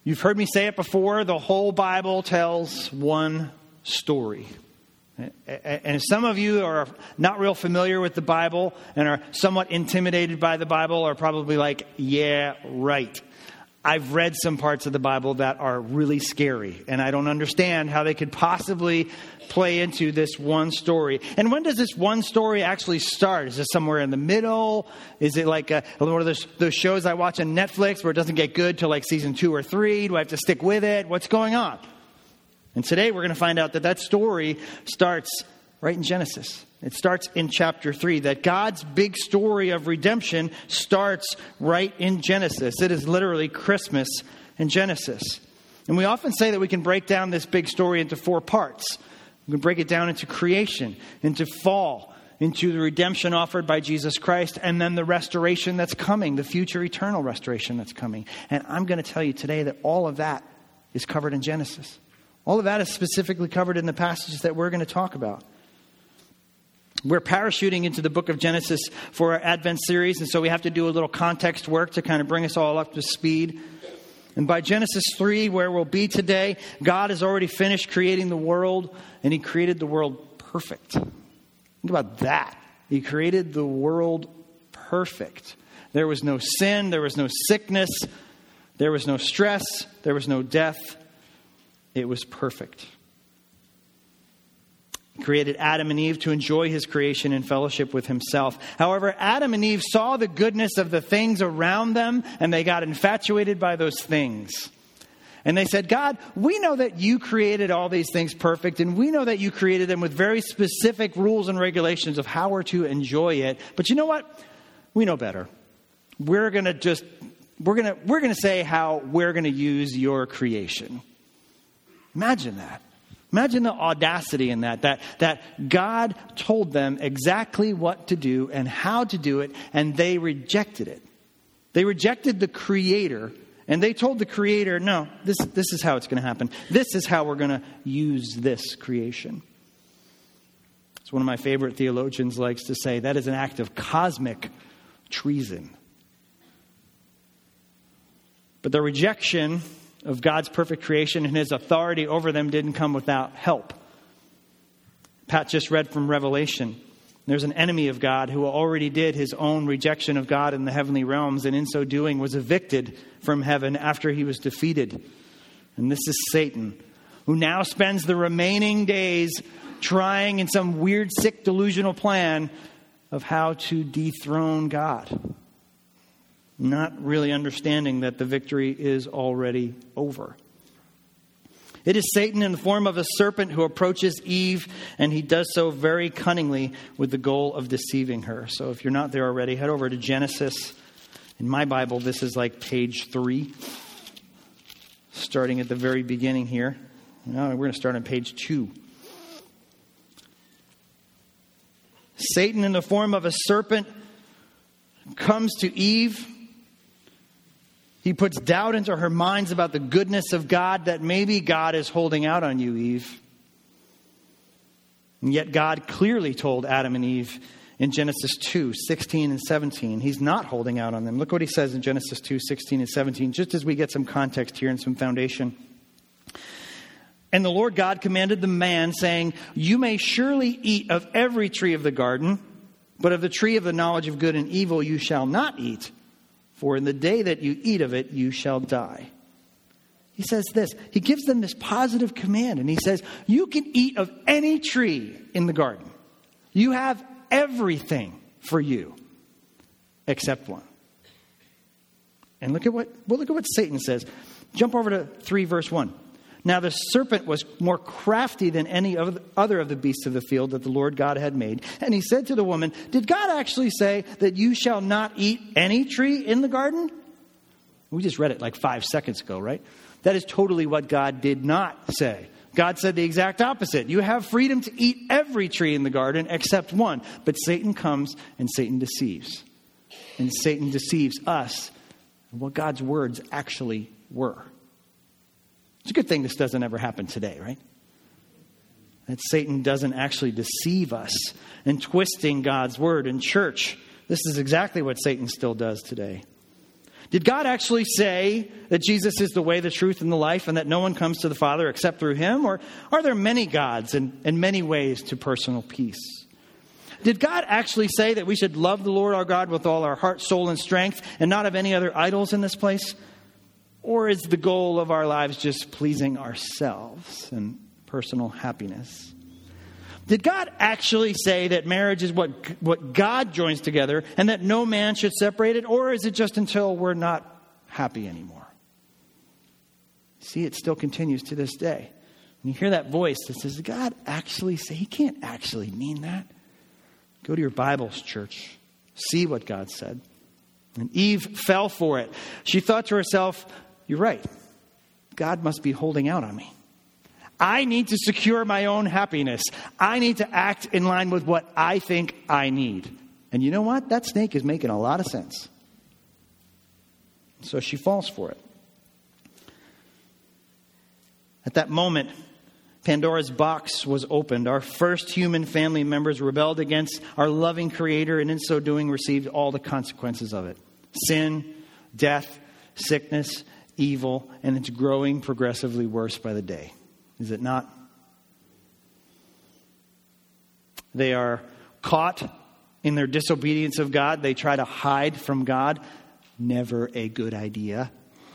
You've heard me say it before, the whole Bible tells one story. And some of you are not real familiar with the Bible and are somewhat intimidated by the Bible are probably like, yeah, right. I've read some parts of the Bible that are really scary, and I don't understand how they could possibly play into this one story. And when does this one story actually start? Is it somewhere in the middle? Is it like one of those shows I watch on Netflix where it doesn't get good till like season 2 or 3? Do I have to stick with it? What's going on? And today we're going to find out that story starts right in Genesis. It starts in chapter 3, that God's big story of redemption starts right in Genesis. It is literally Christmas in Genesis. And we often say that we can break down this big story into 4 parts. We can break it down into creation, into fall, into the redemption offered by Jesus Christ, and then the restoration that's coming, the future eternal restoration that's coming. And I'm going to tell you today that all of that is covered in Genesis. All of that is specifically covered in the passages that we're going to talk about. We're parachuting into the book of Genesis for our Advent series, and so we have to do a little context work to kind of bring us all up to speed. And by Genesis 3, where we'll be today, God has already finished creating the world, and He created the world perfect. Think about that. He created the world perfect. There was no sin, there was no sickness, there was no stress, there was no death. It was perfect. He created Adam and Eve to enjoy His creation in fellowship with Himself. However, Adam and Eve saw the goodness of the things around them, and they got infatuated by those things. And they said, God, we know that You created all these things perfect, and we know that You created them with very specific rules and regulations of how we're to enjoy it. But you know what? We know better. We're going to say how we're going to use Your creation. Imagine that. Imagine the audacity in that God told them exactly what to do and how to do it, and they rejected it. They rejected the Creator, and they told the Creator, no, this is how it's going to happen. This is how we're going to use this creation. As one of my favorite theologians likes to say, that is an act of cosmic treason. But the rejection of God's perfect creation and His authority over them didn't come without help. Pat just read from Revelation. There's an enemy of God who already did his own rejection of God in the heavenly realms, and in so doing was evicted from heaven after he was defeated. And this is Satan, who now spends the remaining days trying in some weird, sick, delusional plan of how to dethrone God. Not really understanding that the victory is already over. It is Satan in the form of a serpent who approaches Eve, and he does so very cunningly with the goal of deceiving her. So if you're not there already, head over to Genesis. In my Bible, this is like page 3, starting at the very beginning here. Now we're going to start on page 2. Satan in the form of a serpent comes to Eve. He puts doubt into her minds about the goodness of God, that maybe God is holding out on you, Eve. And yet God clearly told Adam and Eve in Genesis 2, 16 and 17. He's not holding out on them. Look what He says in Genesis 2, 16 and 17, just as we get some context here and some foundation. And the Lord God commanded the man, saying, you may surely eat of every tree of the garden, but of the tree of the knowledge of good and evil you shall not eat. For in the day that you eat of it, you shall die. He says this. He gives them this positive command. And He says, you can eat of any tree in the garden. You have everything for you except one. And look at what Satan says. Jump over to 3 verse 1. Now the serpent was more crafty than any other of the beasts of the field that the Lord God had made. And he said to the woman, did God actually say that you shall not eat any tree in the garden? We just read it like 5 seconds ago, right? That is totally what God did not say. God said the exact opposite. You have freedom to eat every tree in the garden except one. But Satan comes and Satan deceives. And Satan deceives us of what God's words actually were. It's a good thing this doesn't ever happen today, right? That Satan doesn't actually deceive us in twisting God's word in church. This is exactly what Satan still does today. Did God actually say that Jesus is the way, the truth, and the life, and that no one comes to the Father except through him? Or are there many gods and many ways to personal peace? Did God actually say that we should love the Lord our God with all our heart, soul, and strength, and not have any other idols in this place? Or is the goal of our lives just pleasing ourselves and personal happiness? Did God actually say that marriage is what God joins together and that no man should separate it? Or is it just until we're not happy anymore? See, it still continues to this day. When you hear that voice that says, did God actually say? He can't actually mean that. Go to your Bibles, church. See what God said. And Eve fell for it. She thought to herself, you're right. God must be holding out on me. I need to secure my own happiness. I need to act in line with what I think I need. And you know what? That snake is making a lot of sense. So she falls for it. At that moment, Pandora's box was opened. Our first human family members rebelled against our loving Creator, and in so doing received all the consequences of it. Sin, death, sickness, evil, and it's growing progressively worse by the day. Is it not? They are caught in their disobedience of God. They try to hide from God. Never a good idea.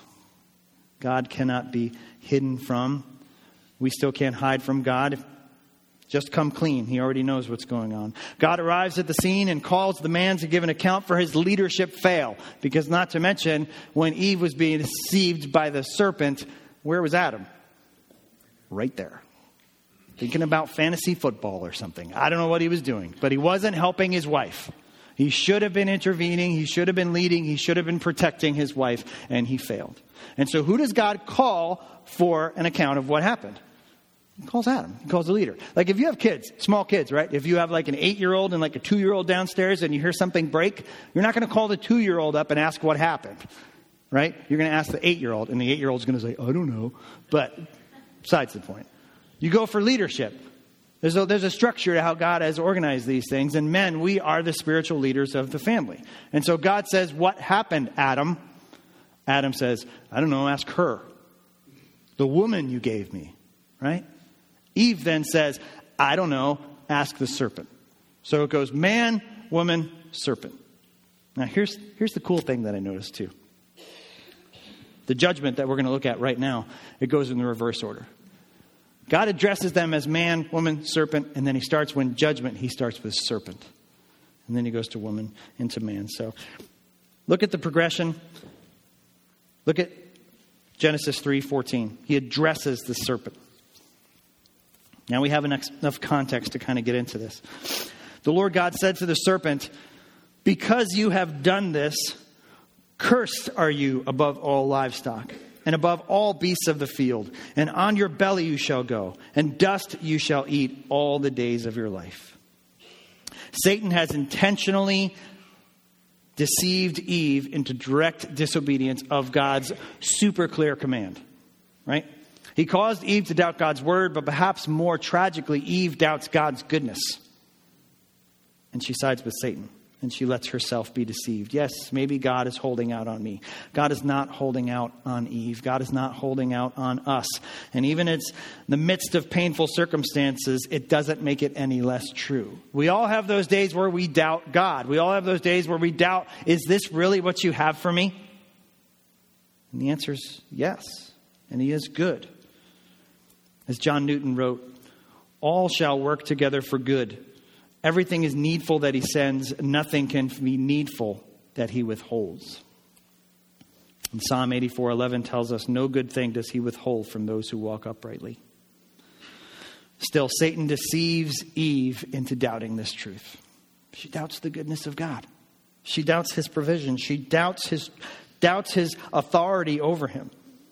God cannot be hidden from. We still can't hide from God. Just come clean. He already knows what's going on. God arrives at the scene and calls the man to give an account for his leadership fail. Because not to mention, when Eve was being deceived by the serpent, where was Adam? Right there. Thinking about fantasy football or something. I don't know what he was doing, but he wasn't helping his wife. He should have been intervening. He should have been leading. He should have been protecting his wife, and he failed. And so who does God call for an account of what happened? He calls Adam. He calls the leader. Like if you have kids, small kids, right? If you have like an 8-year-old and like a 2-year-old downstairs and you hear something break, you're not going to call the 2-year-old up and ask what happened, right? You're going to ask the 8-year-old, and the 8-year-old's going to say, I don't know. But besides the point. You go for leadership. There's a structure to how God has organized these things. And men, we are the spiritual leaders of the family. And so God says, what happened, Adam? Adam says, I don't know, ask her. The woman you gave me, right? Eve then says, I don't know, ask the serpent. So it goes man, woman, serpent. Now here's the cool thing that I noticed too. The judgment that we're going to look at right now, it goes in the reverse order. God addresses them as man, woman, serpent, and then he starts when judgment, he starts with serpent. And then he goes to woman and to man. So look at the progression. Look at Genesis 3:14. He addresses the serpent. Now we have enough context to kind of get into this. The Lord God said to the serpent, because you have done this, cursed are you above all livestock and above all beasts of the field, and on your belly you shall go, and dust you shall eat all the days of your life. Satan has intentionally deceived Eve into direct disobedience of God's super clear command, right? He caused Eve to doubt God's word, but perhaps more tragically, Eve doubts God's goodness. And she sides with Satan. And she lets herself be deceived. Yes, maybe God is holding out on me. God is not holding out on Eve. God is not holding out on us. And even in the midst of painful circumstances, it doesn't make it any less true. We all have those days where we doubt God. We all have those days where we doubt, is this really what you have for me? And the answer is yes. And he is good. As John Newton wrote, all shall work together for good. Everything is needful that he sends. Nothing can be needful that he withholds. And Psalm 84:11 tells us, no good thing does he withhold from those who walk uprightly. Still, Satan deceives Eve into doubting this truth. She doubts the goodness of God. She doubts his provision. She doubts his authority over him.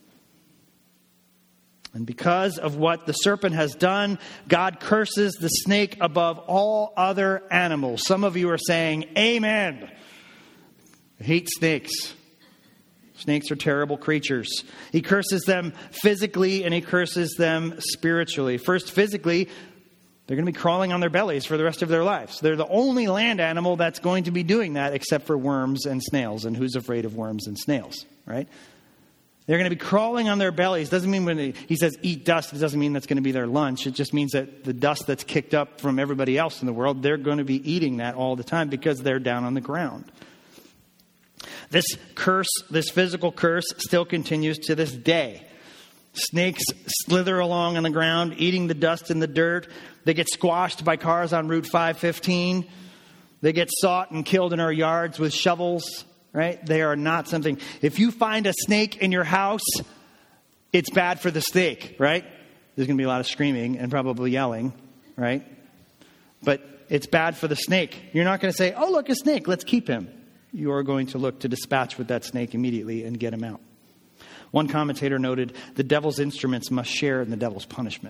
And because of what the serpent has done, God curses the snake above all other animals. Some of you are saying, amen. I hate snakes. Snakes are terrible creatures. He curses them physically and he curses them spiritually. First, physically, They're going to be crawling on their bellies for the rest of their lives. They're the only land animal that's going to be doing that except for worms and snails. And who's afraid of worms and snails, right? They're going to be crawling on their bellies. Doesn't mean when he says eat dust, it doesn't mean that's going to be their lunch. It just means that the dust that's kicked up from everybody else in the world, they're going to be eating that all the time because they're down on the ground. This curse, this physical curse, still continues to this day. Snakes slither along on the ground, eating the dust and the dirt. They get squashed by cars on Route 515. They get sought and killed in our yards with shovels. Right? They are not something. If you find a snake in your house, it's bad for the snake, right? There's going to be a lot of screaming and probably yelling, right? But it's bad for the snake. You're not going to say, oh, look, a snake, let's keep him. You are going to look to dispatch with that snake immediately and get him out. One commentator noted, the devil's instruments must share in the devil's punishment.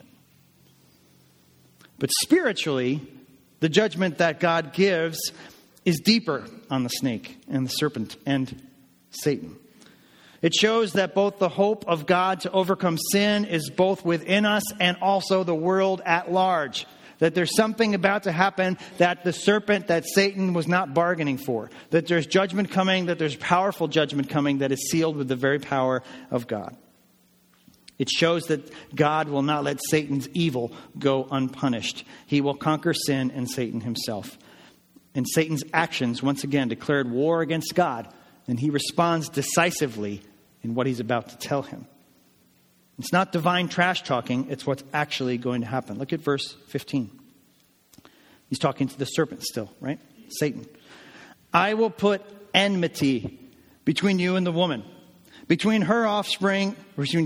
But spiritually, the judgment that God gives is deeper on the snake and the serpent and Satan. It shows that both the hope of God to overcome sin is both within us and also the world at large. That there's something about to happen that the serpent, that Satan was not bargaining for. That there's judgment coming, that there's powerful judgment coming that is sealed with the very power of God. It shows that God will not let Satan's evil go unpunished. He will conquer sin and Satan himself. And Satan's actions, once again, declared war against God. And he responds decisively in what he's about to tell him. It's not divine trash talking. It's what's actually going to happen. Look at verse 15. He's talking to the serpent still, right? Satan. I will put enmity between you and the woman, between your offspring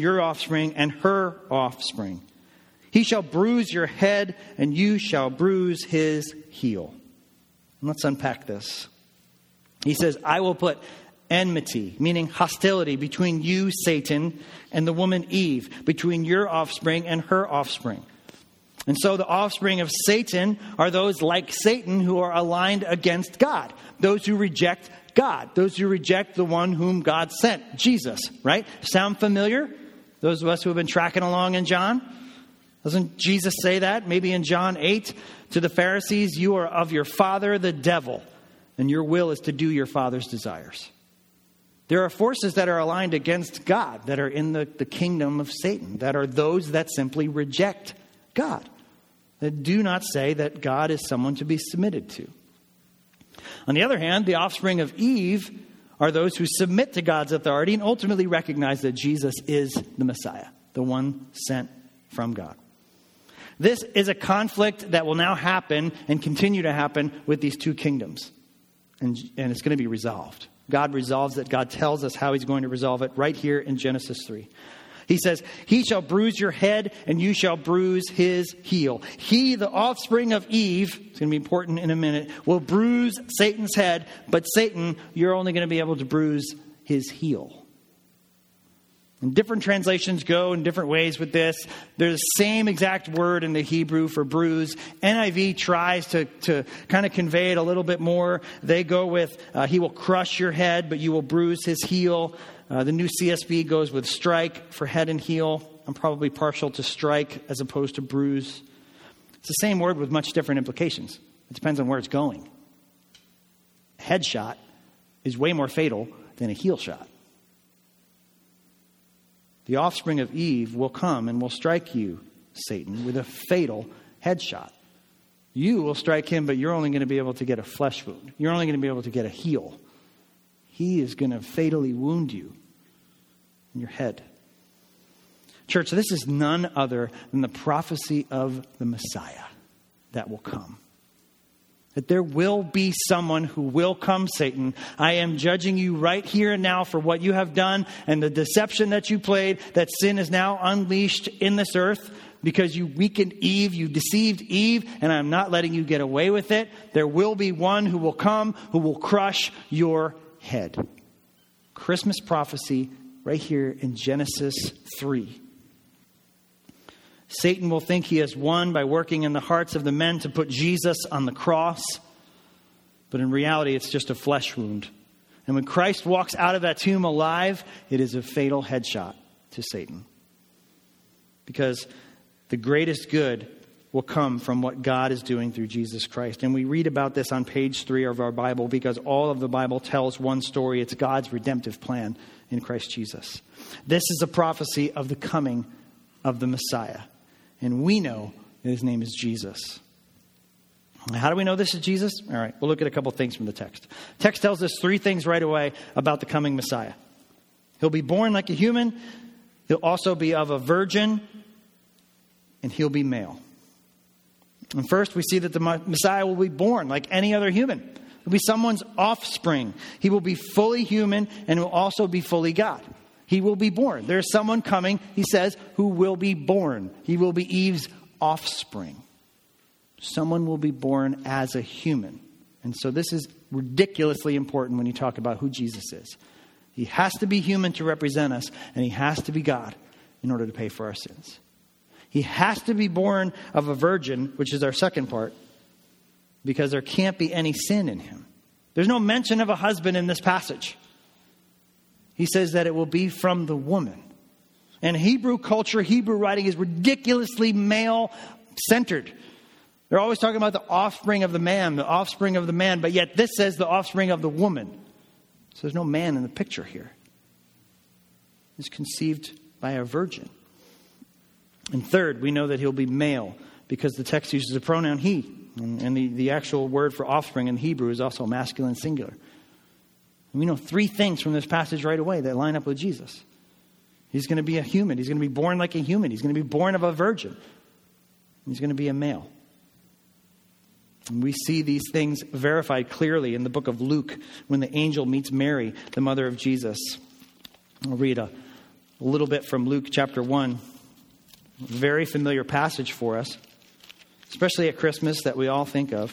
and her offspring. He shall bruise your head and you shall bruise his heel. Let's unpack this. He says, I will put enmity, meaning hostility, between you, Satan, and the woman Eve, between your offspring and her offspring. And so the offspring of Satan are those like Satan who are aligned against God. Those who reject God. Those who reject the one whom God sent, Jesus, right? Sound familiar? Those of us who have been tracking along in John? Doesn't Jesus say that? Maybe in John 8 to the Pharisees, you are of your father, the devil, and your will is to do your father's desires. There are forces that are aligned against God that are in the kingdom of Satan, that are those that simply reject God, that do not say that God is someone to be submitted to. On the other hand, the offspring of Eve are those who submit to God's authority and ultimately recognize that Jesus is the Messiah, the one sent from God. This is a conflict that will now happen and continue to happen with these two kingdoms. And it's going to be resolved. God resolves it. God tells us how he's going to resolve it right here in Genesis 3. He says, he shall bruise your head and you shall bruise his heel. He, the offspring of Eve, it's going to be important in a minute, will bruise Satan's head. But Satan, you're only going to be able to bruise his heel. And different translations go in different ways with this. There's the same exact word in the Hebrew for bruise. NIV tries to kind of convey it a little bit more. They go with, he will crush your head, but you will bruise his heel. The new CSB goes with strike for head and heel. I'm probably partial to strike as opposed to bruise. It's the same word with much different implications. It depends on where it's going. A headshot is way more fatal than a heel shot. The offspring of Eve will come and will strike you, Satan, with a fatal headshot. You will strike him, but you're only going to be able to get a flesh wound. You're only going to be able to get a heel. He is going to fatally wound you in your head. Church, this is none other than the prophecy of the Messiah that will come. That there will be someone who will come, Satan. I am judging you right here and now for what you have done and the deception that you played, that sin is now unleashed in this earth because you weakened Eve, you deceived Eve, and I'm not letting you get away with it. There will be one who will come who will crush your head. Christmas prophecy right here in Genesis 3. Satan will think he has won by working in the hearts of the men to put Jesus on the cross. But in reality, it's just a flesh wound. And when Christ walks out of that tomb alive, it is a fatal headshot to Satan. Because the greatest good will come from what God is doing through Jesus Christ. And we read about this on page 3 of our Bible because all of the Bible tells one story. It's God's redemptive plan in Christ Jesus. This is a prophecy of the coming of the Messiah. And we know that his name is Jesus. How do we know this is Jesus? All right, we'll look at a couple things from the text. The text tells us 3 things right away about the coming Messiah. He'll be born like a human. He'll also be of a virgin. And he'll be male. And first, we see that the Messiah will be born like any other human. He'll be someone's offspring. He will be fully human and will also be fully God. He will be born. There's someone coming, he says, who will be born. He will be Eve's offspring. Someone will be born as a human. And so this is ridiculously important when you talk about who Jesus is. He has to be human to represent us, and he has to be God in order to pay for our sins. He has to be born of a virgin, which is our second part, because there can't be any sin in him. There's no mention of a husband in this passage. He says that it will be from the woman. And Hebrew culture, Hebrew writing is ridiculously male-centered. They're always talking about the offspring of the man, but yet this says the offspring of the woman. So there's no man in the picture here. He's conceived by a virgin. And third, we know that he'll be male because the text uses the pronoun he. And the actual word for offspring in Hebrew is also masculine singular. And we know 3 things from this passage right away that line up with Jesus. He's going to be a human. He's going to be born like a human. He's going to be born of a virgin. He's going to be a male. And we see these things verified clearly in the book of Luke when the angel meets Mary, the mother of Jesus. I'll read a little bit from Luke chapter 1. Very familiar passage for us, especially at Christmas that we all think of.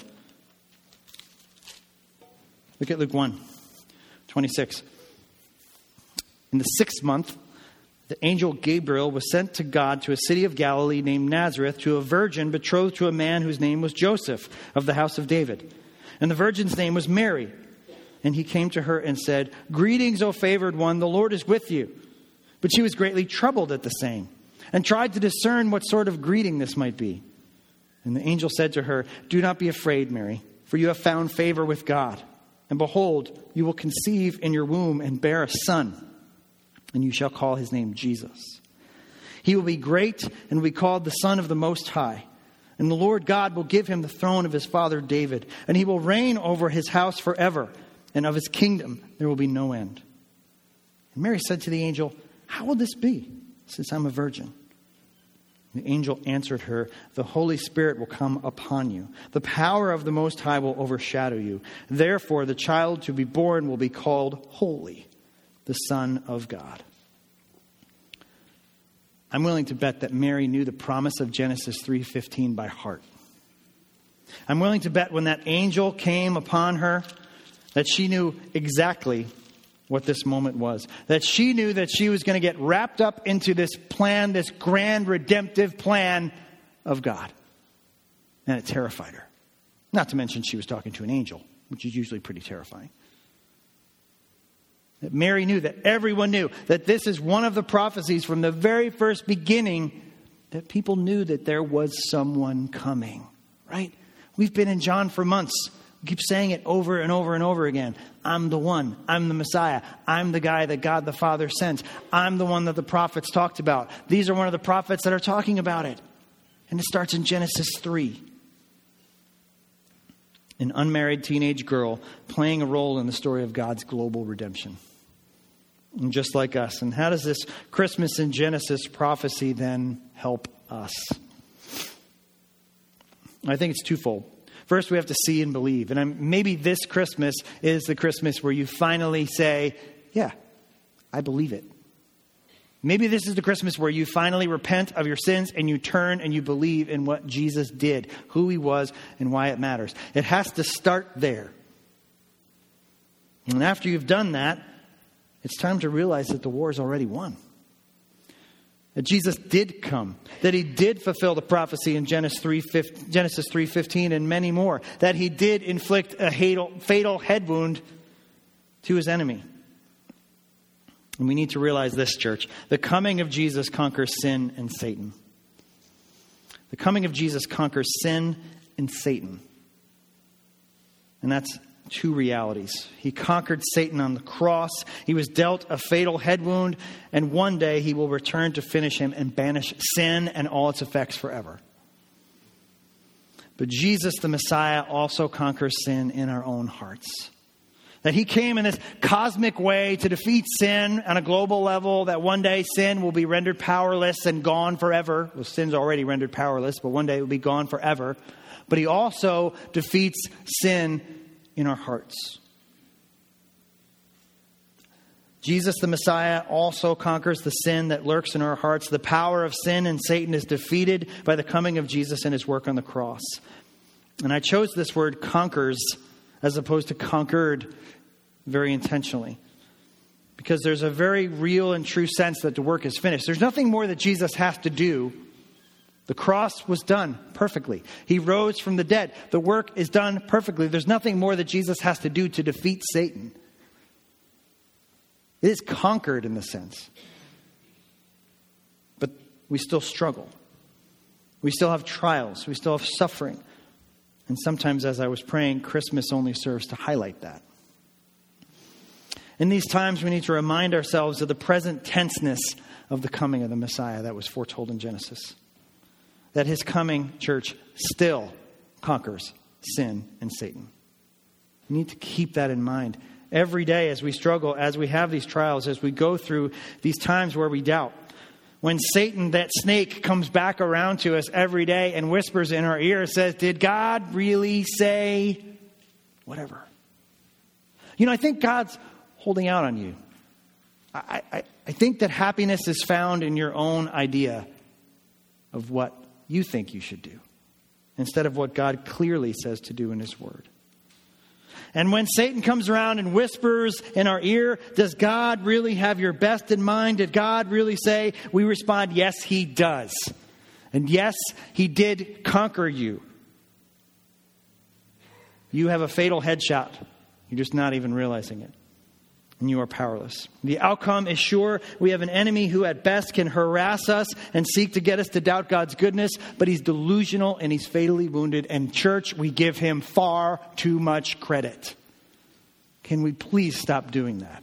Look at Luke 1:26. In the 6th month, the angel Gabriel was sent to God to a city of Galilee named Nazareth to a virgin betrothed to a man whose name was Joseph of the house of David. And the virgin's name was Mary. And he came to her and said, "Greetings, O favored one, the Lord is with you." But she was greatly troubled at the saying, and tried to discern what sort of greeting this might be. And the angel said to her, "Do not be afraid, Mary, for you have found favor with God. And behold, you will conceive in your womb and bear a son, and you shall call his name Jesus. He will be great and will be called the Son of the Most High. And the Lord God will give him the throne of his father David, and he will reign over his house forever, and of his kingdom there will be no end." And Mary said to the angel, "How will this be, since I'm a virgin?" The angel answered her, "The Holy Spirit will come upon you. The power of the Most High will overshadow you. Therefore, the child to be born will be called Holy, the Son of God." I'm willing to bet that Mary knew the promise of Genesis 3:15 by heart. I'm willing to bet when that angel came upon her that she knew exactly what this moment was. That she knew that she was going to get wrapped up into this plan, this grand redemptive plan of God. And it terrified her. Not to mention she was talking to an angel, which is usually pretty terrifying. That Mary knew, that everyone knew, that this is one of the prophecies from the very first beginning, that people knew that there was someone coming, right? We've been in John for months. We keep saying it over and over and over again. I'm the one. I'm the Messiah. I'm the guy that God the Father sent. I'm the one that the prophets talked about. These are one of the prophets that are talking about it. And it starts in Genesis 3. An unmarried teenage girl playing a role in the story of God's global redemption. And just like us. And how does this Christmas in Genesis prophecy then help us? I think it's twofold. First, we have to see and believe. And maybe this Christmas is the Christmas where you finally say, yeah, I believe it. Maybe this is the Christmas where you finally repent of your sins and you turn and you believe in what Jesus did, who he was, and why it matters. It has to start there. And after you've done that, it's time to realize that the war is already won. That Jesus did come, that he did fulfill the prophecy in Genesis 3:15 and many more, that he did inflict a fatal head wound to his enemy. And we need to realize this, church. The coming of Jesus conquers sin and Satan. The coming of Jesus conquers sin and Satan. And that's two realities. He conquered Satan on the cross. He was dealt a fatal head wound. And one day he will return to finish him and banish sin and all its effects forever. But Jesus, the Messiah, also conquers sin in our own hearts. That he came in this cosmic way to defeat sin on a global level, that one day sin will be rendered powerless and gone forever. Well, sin's already rendered powerless, but one day it will be gone forever. But he also defeats sin in our hearts. Jesus, the Messiah, also conquers the sin that lurks in our hearts. The power of sin and Satan is defeated by the coming of Jesus and his work on the cross. And I chose this word conquers as opposed to conquered very intentionally, because there's a very real and true sense that the work is finished. There's nothing more that Jesus has to do. The cross was done perfectly. He rose from the dead. The work is done perfectly. There's nothing more that Jesus has to do to defeat Satan. It is conquered in the sense. But we still struggle. We still have trials. We still have suffering. And sometimes, as I was praying, Christmas only serves to highlight that. In these times, we need to remind ourselves of the present tenseness of the coming of the Messiah that was foretold in Genesis. That his coming, church, still conquers sin and Satan. We need to keep that in mind every day as we struggle, as we have these trials, as we go through these times where we doubt. When Satan, that snake, comes back around to us every day and whispers in our ear, says, did God really say whatever? You know, I think God's holding out on you. I think that happiness is found in your own idea of what you think you should do, instead of what God clearly says to do in his word. And when Satan comes around and whispers in our ear, does God really have your best in mind? Did God really say? We respond, yes, he does. And yes, he did conquer you. You have a fatal headshot. You're just not even realizing it. And you are powerless. The outcome is sure. We have an enemy who at best can harass us and seek to get us to doubt God's goodness, but he's delusional and he's fatally wounded. And church, we give him far too much credit. Can we please stop doing that?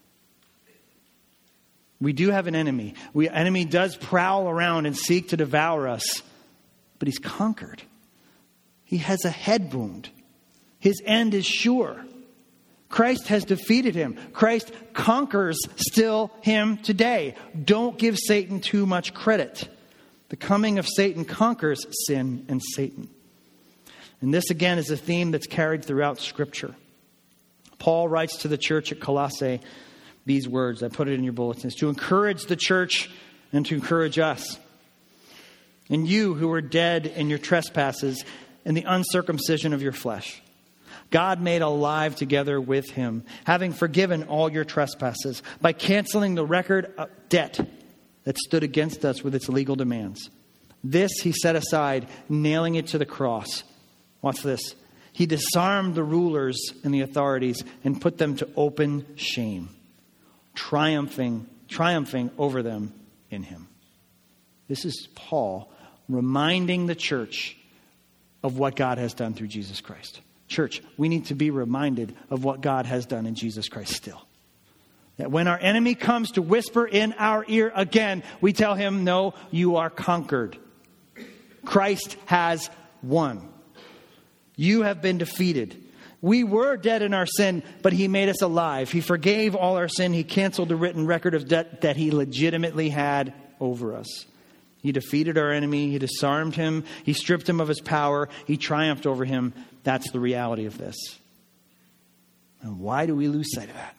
We do have an enemy. The enemy does prowl around and seek to devour us, but he's conquered. He has a head wound. His end is sure. Christ has defeated him. Christ conquers still him today. Don't give Satan too much credit. The coming of Satan conquers sin and Satan. And this again is a theme that's carried throughout Scripture. Paul writes to the church at Colossae these words. I put it in your bulletins. To encourage the church and to encourage us. And you who were dead in your trespasses and the uncircumcision of your flesh, God made alive together with him, having forgiven all your trespasses by canceling the record of debt that stood against us with its legal demands. This he set aside, nailing it to the cross. Watch this. He disarmed the rulers and the authorities and put them to open shame, triumphing over them in him. This is Paul reminding the church of what God has done through Jesus Christ. Church, we need to be reminded of what God has done in Jesus Christ still. That when our enemy comes to whisper in our ear again, we tell him, no, you are conquered. Christ has won. You have been defeated. We were dead in our sin, but he made us alive. He forgave all our sin. He canceled the written record of debt that he legitimately had over us. He defeated our enemy. He disarmed him. He stripped him of his power. He triumphed over him. That's the reality of this. And why do we lose sight of that?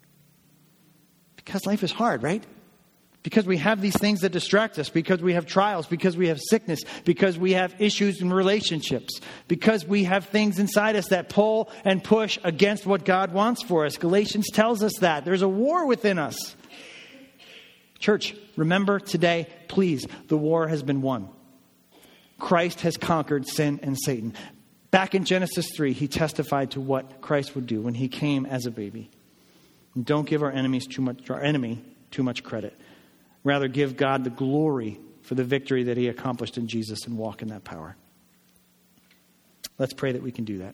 Because life is hard, right? Because we have these things that distract us. Because we have trials. Because we have sickness. Because we have issues in relationships. Because we have things inside us that pull and push against what God wants for us. Galatians tells us that. There's a war within us. Church, remember today, please, the war has been won. Christ has conquered sin and Satan. Back in Genesis 3, he testified to what Christ would do when he came as a baby. And don't give our enemy too much credit. Rather, give God the glory for the victory that he accomplished in Jesus and walk in that power. Let's pray that we can do that.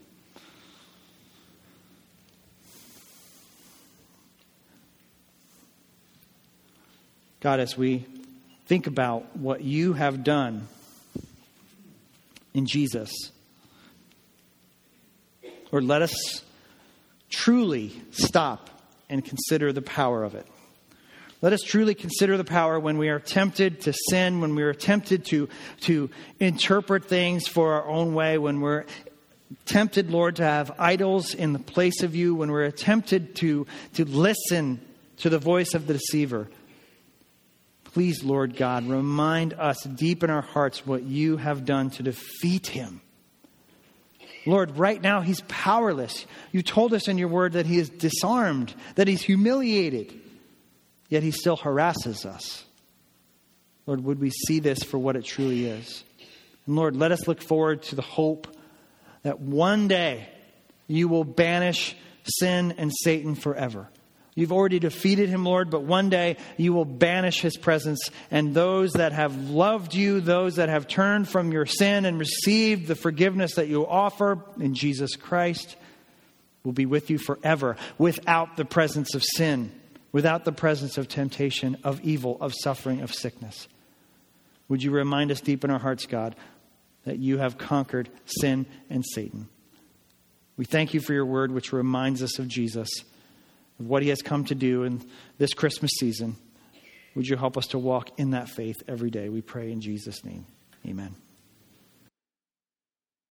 God, as we think about what you have done in Jesus, Lord, let us truly stop and consider the power of it. Let us truly consider the power when we are tempted to sin, when we are tempted to interpret things for our own way, when we're tempted, Lord, to have idols in the place of you, when we're tempted to listen to the voice of the deceiver. Please, Lord God, remind us deep in our hearts what you have done to defeat him. Lord, right now he's powerless. You told us in your word that he is disarmed, that he's humiliated, yet he still harasses us. Lord, would we see this for what it truly is? And Lord, let us look forward to the hope that one day you will banish sin and Satan forever. You've already defeated him, Lord, but one day you will banish his presence. And those that have loved you, those that have turned from your sin and received the forgiveness that you offer in Jesus Christ, will be with you forever without the presence of sin, without the presence of temptation, of evil, of suffering, of sickness. Would you remind us deep in our hearts, God, that you have conquered sin and Satan. We thank you for your word, which reminds us of Jesus, of what he has come to do in this Christmas season. Would you help us to walk in that faith every day? We pray in Jesus' name. Amen.